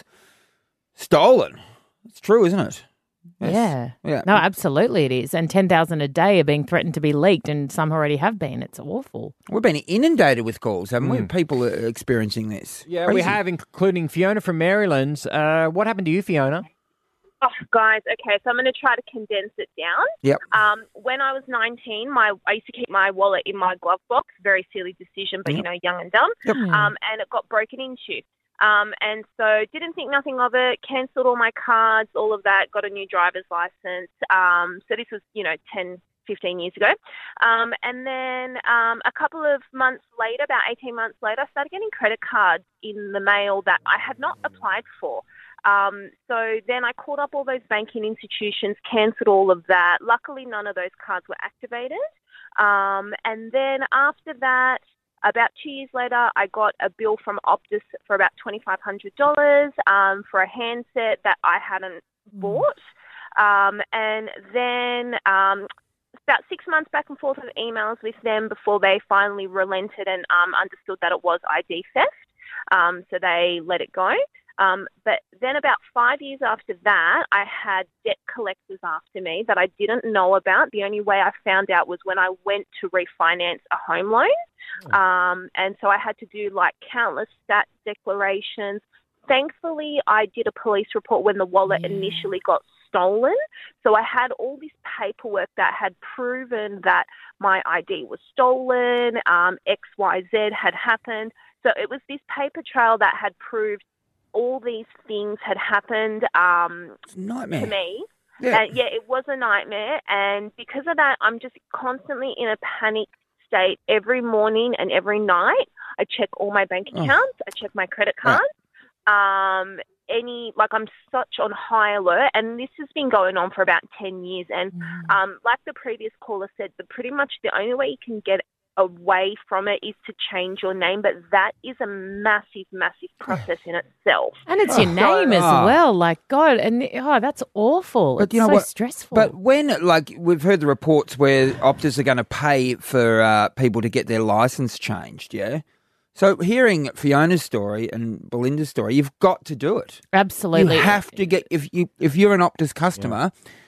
stolen. It's true, isn't it? Yes. Yeah. Yeah. No, absolutely it is. And ten thousand a day are being threatened to be leaked, and some already have been. It's awful. We've been inundated with calls, haven't we? Mm. People are experiencing this. Yeah, we Crazy. have, including Fiona from Maryland. Uh, what happened to you, Fiona? Oh, guys, okay, so I'm going to try to condense it down. Yep. Um, when I was nineteen, my I used to keep my wallet in my glove box. Very silly decision, but, you Yep. know, young and dumb. Yep. Um, and it got broken into. Um, and so didn't think nothing of it, cancelled all my cards, all of that, got a new driver's license. Um, so this was, you know, ten, fifteen years ago. Um, and then um, a couple of months later, about eighteen months later, I started getting credit cards in the mail that I had not applied for. Um, so then I called up all those banking institutions, cancelled all of that. Luckily, none of those cards were activated. Um, and then after that, about two years later, I got a bill from Optus for about twenty-five hundred dollars um, for a handset that I hadn't bought. Um, and then um, about six months back and forth of emails with them before they finally relented and um, understood that it was I D theft. Um, so they let it go. Um, but then about five years after that, I had debt collectors after me that I didn't know about. The only way I found out was when I went to refinance a home loan. Um, and so I had to do like countless stat declarations. Thankfully, I did a police report when the wallet initially got stolen. So I had all this paperwork that had proven that my I D was stolen, um, X, Y, Z had happened. So it was this paper trail that had proved all these things had happened um, nightmare. to me. Yeah. And yeah, it was a nightmare. And because of that, I'm just constantly in a panic state every morning and every night. I check all my bank Oh. accounts. I check my credit cards. Um, any like I'm such on high alert, and this has been going on for about ten years. And um, like the previous caller said, the pretty much the only way you can get away from it is to change your name, but that is a massive, massive process in itself. And it's your name as Oh. well. Like, God, and oh, that's awful. But it's you know so what? stressful. But when, like, we've heard the reports where Optus are going to pay for uh, people to get their license changed, yeah? So hearing Fiona's story and Belinda's story, you've got to do it. Absolutely. You have to get, if, you, if you're an Optus customer,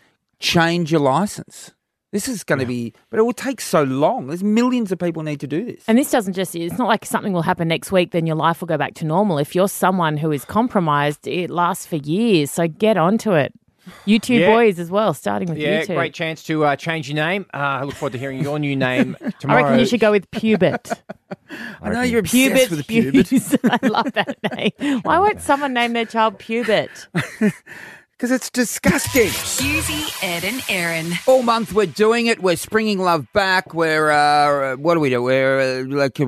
change your license. This is going to be, but it will take so long. There's millions of people need to do this. And this doesn't just, it's not like something will happen next week, then your life will go back to normal. If you're someone who is compromised, it lasts for years. So get onto it. You two Yeah. boys as well, starting with Yeah, you two. great chance to uh, change your name. Uh, I look forward to hearing your new name I tomorrow. reckon you should go with Pubit. I know you're obsessed with the pubit. Hughes. I love that name. Why won't someone name their child Pubit? Because it's disgusting. Husey, Ed, and Aaron. All month we're doing it. We're springing love back. We're, uh, what do we do? We're uh, like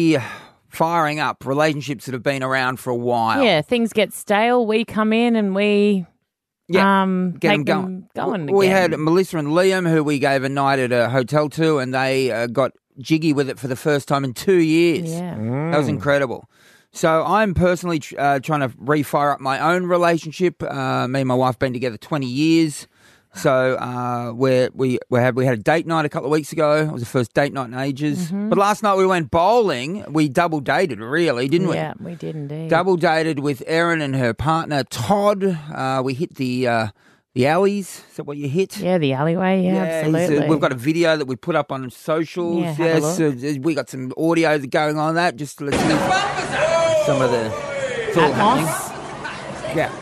re-firing up relationships that have been around for a while. Yeah, things get stale. We come in and we Yeah, um, get make them them going. going We again. had Melissa and Liam, who we gave a night at a hotel to, and they uh, got jiggy with it for the first time in two years. Yeah. That was incredible. So I'm personally tr- uh, trying to re-fire up my own relationship. Uh, me and my wife been together twenty years. So uh, we're, we we had we had a date night a couple of weeks ago. It was the first date night in ages. Mhm. But last night we went bowling. We double dated, really, didn't we? Yeah, we did indeed. Double dated with Erin and her partner Todd. Uh, we hit the uh, the alleys. Is that what you hit? Yeah, the alleyway. Yeah, Yeah, so absolutely. we've got a video that we put up on socials. Yeah, have a Yes, so we got some audio going on that. Just to let you know some of the it's all happening. Atmos. Yeah,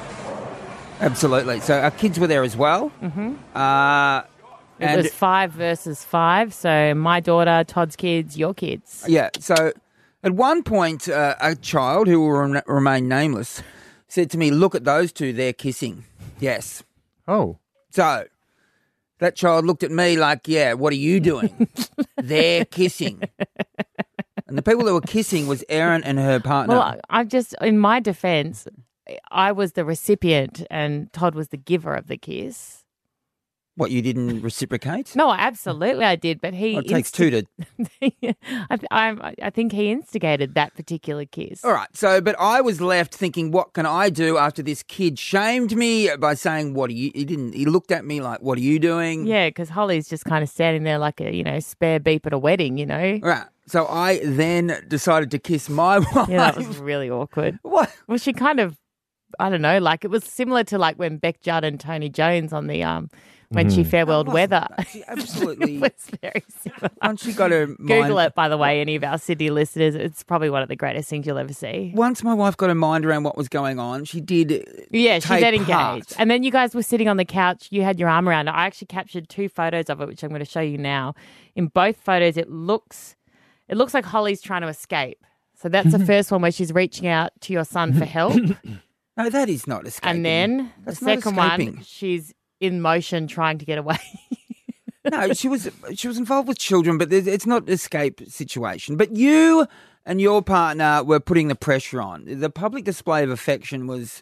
absolutely. So our kids were there as well. Mhm. Uh, It and was five versus five. So my daughter, Todd's kids, your kids. yeah, so At one point, uh, a child who will rem- remain nameless said to me, "Look at those two, they're kissing." Yes. Oh. So that child looked at me like, "Yeah, what are you doing?" They're kissing. And the people that were kissing was Erin and her partner. Well, I- I'm just, in my defence, I was the recipient and Todd was the giver of the kiss. What, you didn't reciprocate? No, absolutely I did, but he... Well, it takes two to... I, th- I'm, I think he instigated that particular kiss. All right, so, but I was left thinking, what can I do after this kid shamed me by saying, what are you... He didn't... He looked at me like, what are you doing? Yeah, because Holly's just kind of standing there like a, you know, spare beep at a wedding, you know? Right. So I then decided to kiss my wife. Yeah, that was really awkward. What? Well, she kind of... I don't know, like it was similar to like when Beck Judd and Tony Jones on the... um. When she farewelled weather. She absolutely. It was very similar. Once she got her mind... Google it, by the way, any of our Sydney listeners. It's probably one of the greatest things you'll ever see. Once my wife got her mind around what was going on, she did. Yeah, she take did engage. part. And then you guys were sitting on the couch. You had your arm around her. I actually captured two photos of it, which I'm going to show you now. In both photos, it looks, it looks like Holly's trying to escape. So that's the first one where she's reaching out to your son for help. No, that is not escaping. And then That's the not second escaping. one, she's in motion trying to get away. No, she was she was involved with children, but there's- it's not an escape situation. But you and your partner were putting the pressure on. The public display of affection was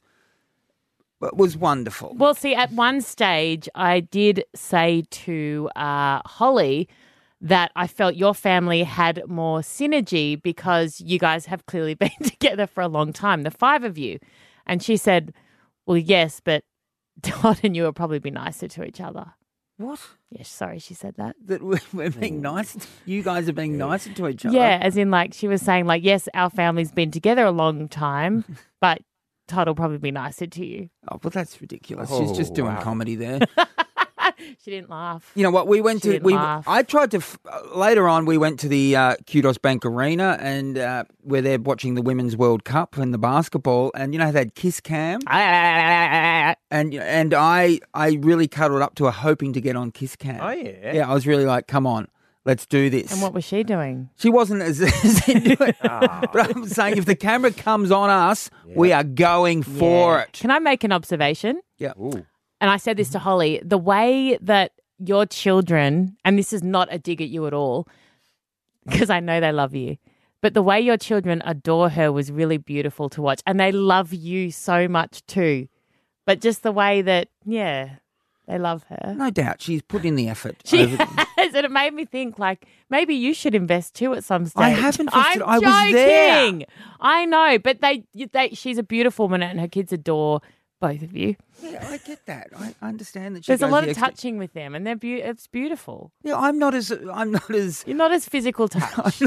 was wonderful. Well, see, at one stage, I did say to uh, Holly that I felt your family had more synergy because you guys have clearly been together for a long time, the five of you. And she said, well, yes, but Todd and you will probably be nicer to each other. What? Yes, sorry, she said that. That we're, we're being nice. You guys are being nicer to each other. Yeah, as in like she was saying like, yes, our family's been together a long time, but Todd will probably be nicer to you. Oh, well, that's ridiculous. She's just Oh, doing wow. comedy there. She didn't laugh. You know what? We went She to. didn't We laugh. I tried to. f- uh, Later on, we went to the uh, Kudos Bank Arena, and uh, we're there watching the Women's World Cup and the basketball. And you know they had kiss cam, and and I I really cuddled up to her, hoping to get on kiss cam. Oh, yeah. Yeah, I was really like, come on, let's do this. And what was she doing? She wasn't as, as into it, but I'm saying if the camera comes on us, we are going for Yeah. it. Can I make an observation? Yeah. And I said this to Holly, the way that your children, and this is not a dig at you at all, because I know they love you, but the way your children adore her was really beautiful to watch. And they love you so much too. But just the way that, yeah, they love her. No doubt, she's put in the effort. She over- has, and it made me think, like, maybe you should invest too at some stage. I have invested. I'm I was there. joking. I know, but they, they, she's a beautiful woman and her kids adore both of you. Yeah, I get that. I I understand that. She There's a goes lot the of extra- touching with them, and they're be- it's beautiful. Yeah, I'm not as. I'm not as. You're not as physical touch.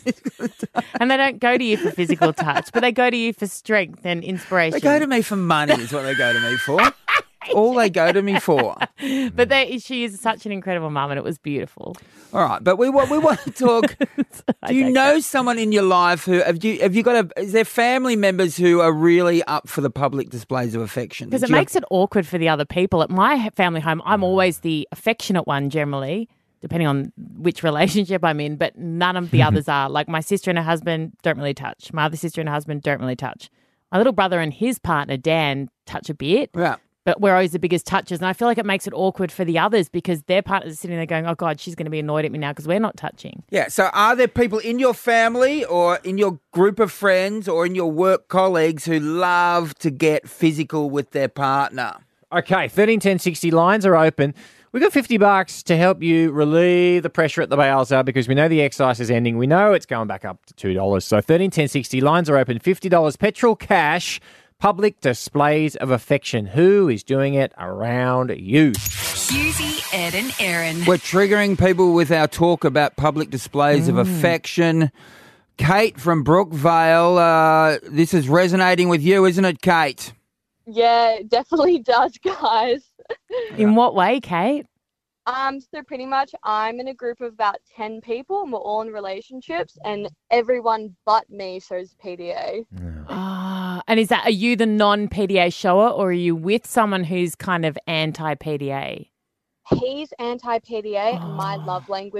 And they don't go to you for physical touch, but they go to you for strength and inspiration. They go to me for money. Is what they go to me for. All they go to me for. But they, she is such an incredible mum, and it was beautiful. All right, but we want we want to talk. Do you know someone in your life who have you have you got a? Is there family members who are really up for the public displays of affection? Because it Do you makes it awkward for the other people. At my family home, I'm always the affectionate one generally, depending on which relationship I'm in, but none of the others are. Like my sister and her husband don't really touch. My other sister and her husband don't really touch. My little brother and his partner, Dan, touch a bit. Yeah. But we're always the biggest touchers. And I feel like it makes it awkward for the others because their partners are sitting there going, oh, God, she's going to be annoyed at me now because we're not touching. Yeah, so are there people in your family or in your group of friends or in your work colleagues who love to get physical with their partner? Okay, thirteen ten sixty lines are open. We've got fifty bucks to help you relieve the pressure at the Bailsa because we know the excise is ending. We know it's going back up to two dollars. So thirteen ten sixty lines are open. fifty dollars petrol cash. Public displays of affection. Who is doing it around you? Husey, Ed and Erin. We're triggering people with our talk about public displays of affection. Kate from Brookvale, uh, this is resonating with you, isn't it, Kate? Yeah, it definitely does, guys. In what way, Kate? Um, so pretty much I'm in a group of about ten people and we're all in relationships and everyone but me shows P D A. Ah, and is that, are you the non-P D A shower or are you with someone who's kind of anti-P D A? He's anti-P D A and my love language is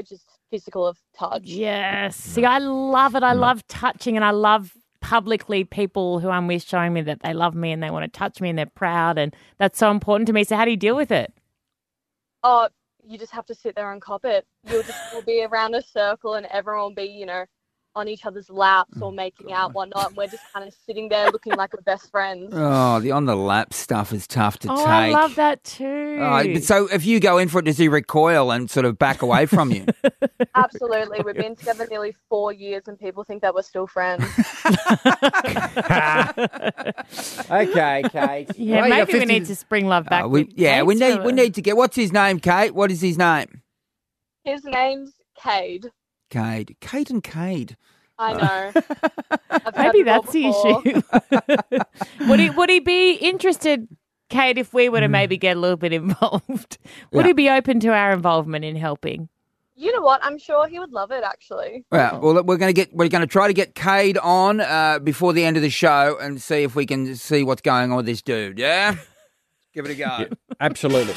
physical of touch. Yes. See, I love it. I love touching, and I love publicly people who I'm with showing me that they love me and they want to touch me and they're proud, and that's so important to me. So how do you deal with it? Oh, you just have to sit there and cop it. You'll just you'll be around a circle and everyone will be, you know, on each other's laps or making out whatnot. And we're just kind of sitting there looking like we're best friends. Oh, the on the lap stuff is tough to Oh, take. I love that too. Oh, but so if you go in for it, does he recoil and sort of back away from you? Absolutely. We've been together nearly four years and people think that we're still friends. Okay, Kate. Yeah, Well, you got maybe we fifty need to spring love back. Uh, we, with yeah, we Kate's need we for- need to get. What's his name, Kate? What is his name? His name's Cade. Cade. Kate and Cade. I know. I've heard Maybe it all that's the before. issue. would he would he be interested, Kate, if we were to maybe get a little bit involved? Would Yeah. he be open to our involvement in helping? You know what? I'm sure he would love it, actually. Well, well, we're going to get we're going to try to get Cade on uh, before the end of the show and see if we can see what's going on with this dude. Yeah, give it a go. Absolutely.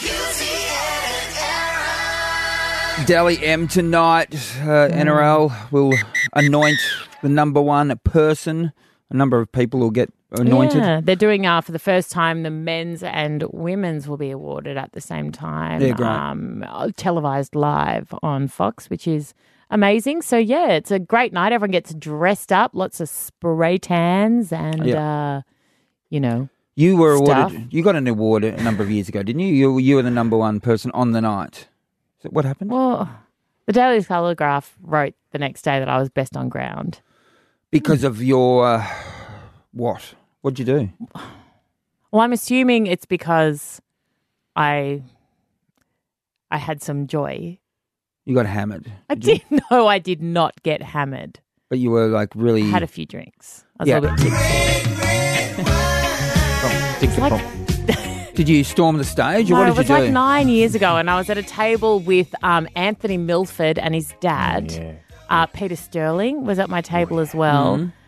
Dally M tonight. Uh, N R L will anoint the number one person. A number of people will get anointed. Yeah, they're doing uh, for the first time. The men's and women's will be awarded at the same time. Yeah, great. Um, televised live on Fox, which is amazing. So yeah, it's a great night. Everyone gets dressed up. Lots of spray tans and uh, you know. You were stuff. awarded. You got an award a number of years ago, didn't you? You you were the number one person on the night. So what happened? Well, the Daily Telegraph wrote the next day that I was best on ground. Because of your uh, what? What'd you do? Well, I'm assuming it's because I I had some joy. You got hammered. I did no, I did not get hammered. But you were like really. I had a few drinks. I was Yeah. a little bit tipsy. It's like, Did you storm the stage, or no, what it did was you do? like nine years ago, and I was at a table with um, Anthony Milford and his dad. Uh, Peter Sterling was at my table as well. Mhm.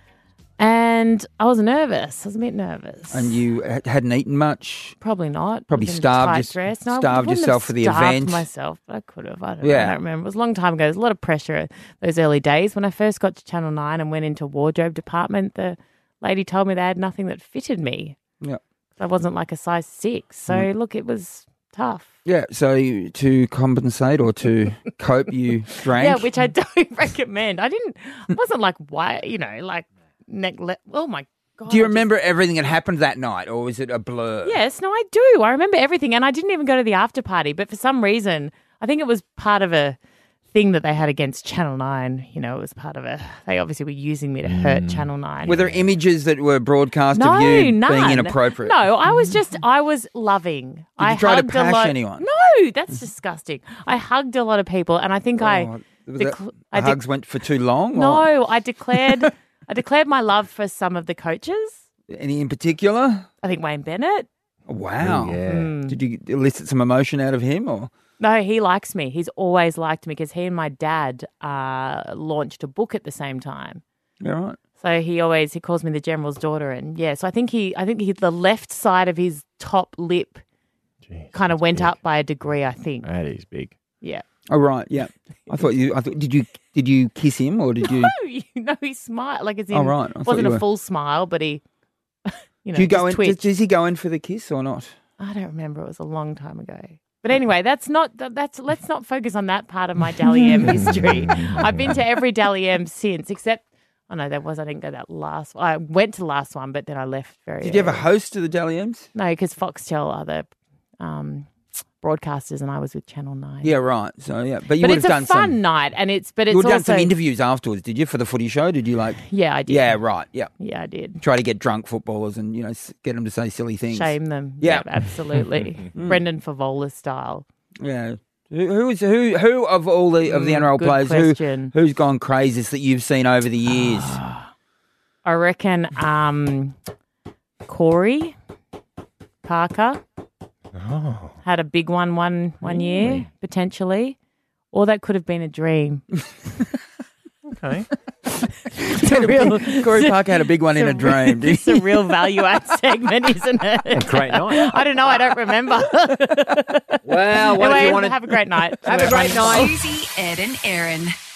And I was nervous. I was a bit nervous. And you ha- hadn't eaten much. Probably not. Probably I was in a starved tight yours- dress. No, I starved wouldn't yourself have for the starved event. myself, but I could have. I don't, Yeah. I don't remember. It was a long time ago. There was a lot of pressure those early days. When I first got to Channel nine and went into wardrobe department, the lady told me they had nothing that fitted me. Yeah. I wasn't like a size six. So, Mm. look, it was tough. Yeah. So you- to compensate or to cope, you drank. Yeah, which I don't recommend. I didn't, I wasn't like, why, you know, like, neck, le- oh my God. Do you I just- remember everything that happened that night, or was it a blur? Yes, no, I do. I remember everything. And I didn't even go to the after party. But for some reason, I think it was part of a thing that they had against Channel nine. You know, it was part of a, they obviously were using me to hurt Channel nine. Were there images that were broadcast no, of you none. being inappropriate? No, I was just, I was loving. Did I you try to hugged pash a lot. anyone? No, that's disgusting. I hugged a lot of people, and I think I, Oh, was dec- that- I the dec- hugs went for too long? or no, I declared, I declared my love for some of the coaches. Any in particular? I think Wayne Bennett. Wow. Oh, yeah. Mm. Did you elicit some emotion out of him, or? No, he likes me. He's always liked me because he and my dad uh, launched a book at the same time. Yeah, right. So he always he calls me the General's daughter, and yeah. So I think he I think he the left side of his top lip kind of went up by a degree. I think. That is big. Yeah. Oh right, yeah. I thought you. I thought. Did you? Did you kiss him, or did you? No, you know he smiled like it's in. Oh, right. I It thought wasn't you a were- full smile, but he. You know, do you go just in? twitched. Does, does he go in for the kiss or not? I don't remember. It was a long time ago. But anyway, that's not that- that's let's not focus on that part of my Dally M history. I've been to every Dally M since, except oh no, there was I didn't go that last. I went to the last one, but then I left very. Did you ever early. host to the Dally M's? No, because Foxtel are the um, broadcasters, and I was with Channel Nine. Yeah, right. So yeah, but you but would it's have a done fun some. night, and it's but it's You would have done also some interviews afterwards, did you, for the footy show? Did you like? Yeah, I did. Yeah, right. Yeah, yeah, I did. Try to get drunk footballers and you know s- get them to say silly things. Shame them. Yeah, absolutely. Mm. Brendan Favola style. Yeah. Who who is who who of all the of the Mm, N R L good players question. who who's gone craziest that you've seen over the years? I reckon um, Corey Parker Oh. had a big one one one year potentially, or that could have been a dream. Okay. It's a real, Corey Parker had a big one in a dream. It's a real value add segment, isn't it? A great night. I don't know. I don't remember. Well, what anyway, if you wanted? have a great night. Have a great night. Susie, Ed, and Erin.